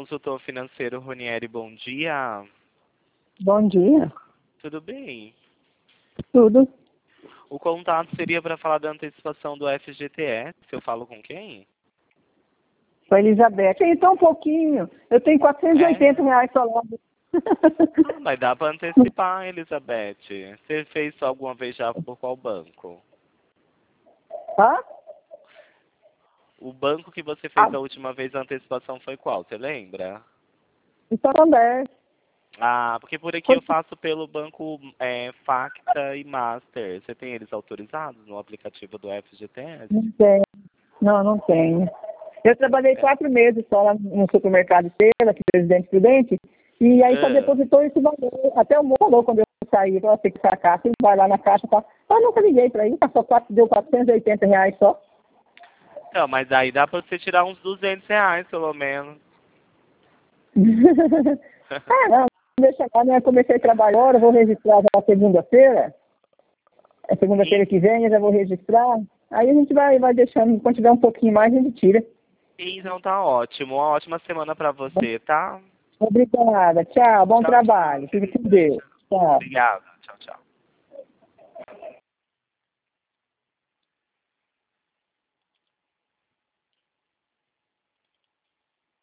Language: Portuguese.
consultor financeiro Ronieri, bom dia. Bom dia. Tudo bem? Tudo. O contato seria para falar da antecipação do FGTS. Eu falo com quem? Com a Elizabeth. Então, um pouquinho. Eu tenho R$ 480 só lá. Mas dá para antecipar, Elizabeth. Você fez isso alguma vez já por qual banco? Hã? O banco que você fez a última vez a antecipação foi qual? Você lembra? Em Santander. Ah, porque por aqui eu faço pelo banco Facta e Master. Você tem eles autorizados no aplicativo do FGTS? Não tenho. Não tenho. Eu trabalhei 4 meses só lá no supermercado Estrela, aqui Presidente Prudente, e aí só depositou esse valor. Até o moço falou quando eu saí, eu tenho que sacar, você vai lá na caixa e fala, eu nunca liguei para isso, deu R$ 480 só. Não, mas aí dá para você tirar uns R$ 200, pelo menos. Não, deixa lá, né? Eu comecei a trabalhar agora, vou registrar já segunda-feira. É segunda-feira que vem, eu já vou registrar. Aí a gente vai deixando, quando tiver um pouquinho mais, a gente tira. Então tá ótimo. Uma ótima semana para você, tá? Obrigada. Tchau. Bom Tchau, trabalho. Fique com Deus. Tchau. Obrigado. Tchau, tchau.